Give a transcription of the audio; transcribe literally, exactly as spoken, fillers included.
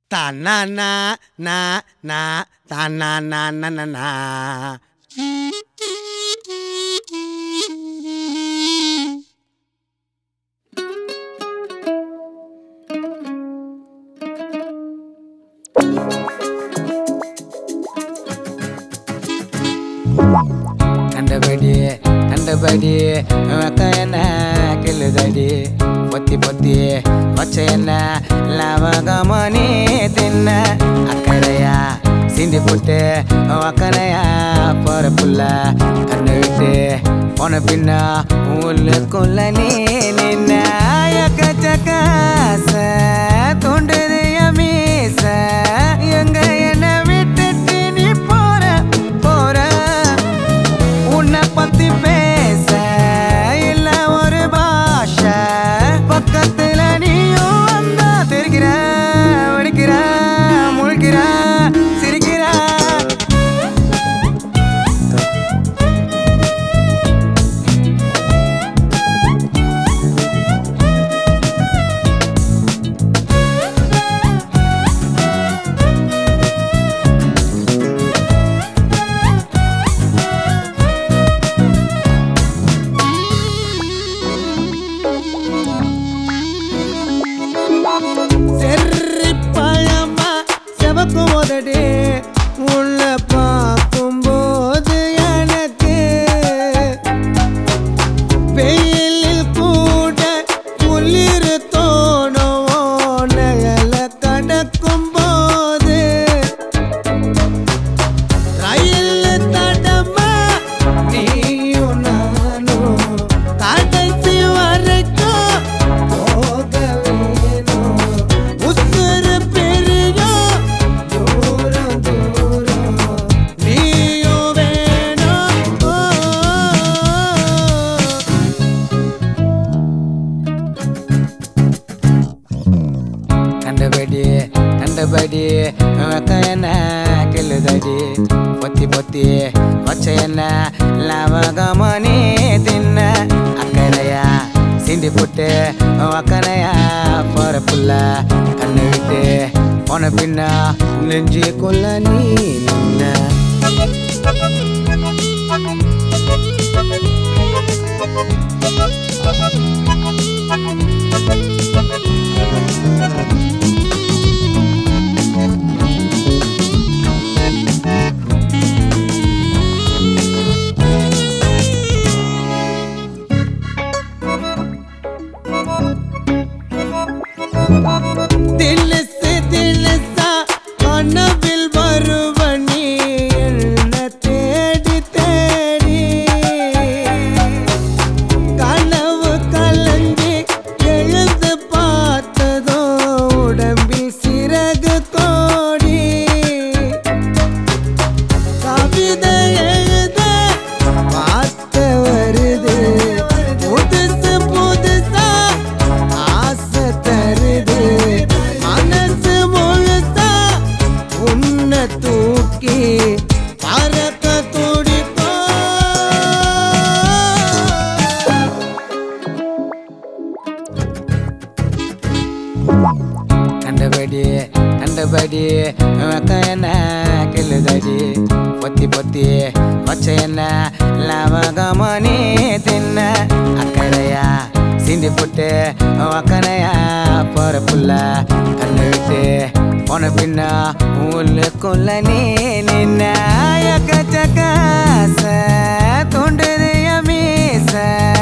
தானா நா நா நா தானா நா நா நா கண்டபடி கண்டபடி என்ன கிள்ளுதடி பொத்தி பொத்தி கொச்ச என்ன லவகமணி தின்ன அக்கறையா சிந்தி போட்டு அக்கறையா போற புள்ள கண்ணு விட்டு போன பின்ன உள்ளுக்குள்ள நீ நின்ன எக்கச்சக்காச தோன்றுது மீச எங்க என்ன விட்டுட்டு நீ போற போற உன்னை பத்தி பேச இல்ல ஒரு பாஷை பக்கத்துல நீயும் வந்தா தெரிகிற வடிக்கிற முழிக்கிற சிரிக்கிற உதடே உள்ள பார்க்கும் போது எனக்கு வெயிலில் கூட குளிர் தோணும் நகல கடக்கும் போது ரயில் தடமா நீயும் நானும் கடைசி வரைக்கும் போக வேணும் உசுறு பெரிய கண்டபடி கண்டபடி என்ன கிள்ளுதடி பொத்தி பொத்தி கொச்ச என்ன லவகமணி தின்ன அக்கறையா சிந்தி போட்டு அக்கறையா போற புள்ள கண்ணு விட்டு போன பின்ன நெஞ்சுக்குள்ள நீ நின்ன தில்லுசு தில்லுசா கனவில் வருவனி என்ன தேடி தேடி கனவு கலஞ்சி எழுந்து பார்த்ததோ உடம்பில் சிறகு கோடி கவிதை எழுத பார்த்த வருது புதுசு புதுசா ஆசை தருது மனசு முழுசா உன்னை தூக்கி பறக்க துடிப்போ கண்டபடி கண்டபடி என்ன கிள்ளுதடி பொத்தி பொத்தி கொச்ச என்ன லவகமணி தின்ன அக்கறையா சிந்தி போட்டு அக்கறையா போற புள்ள கண்ணு விட்டு போன பின்ன உள்ளுக்குள்ள நீ நின்ன எக்கச்சக்காச தோன்றுது மீச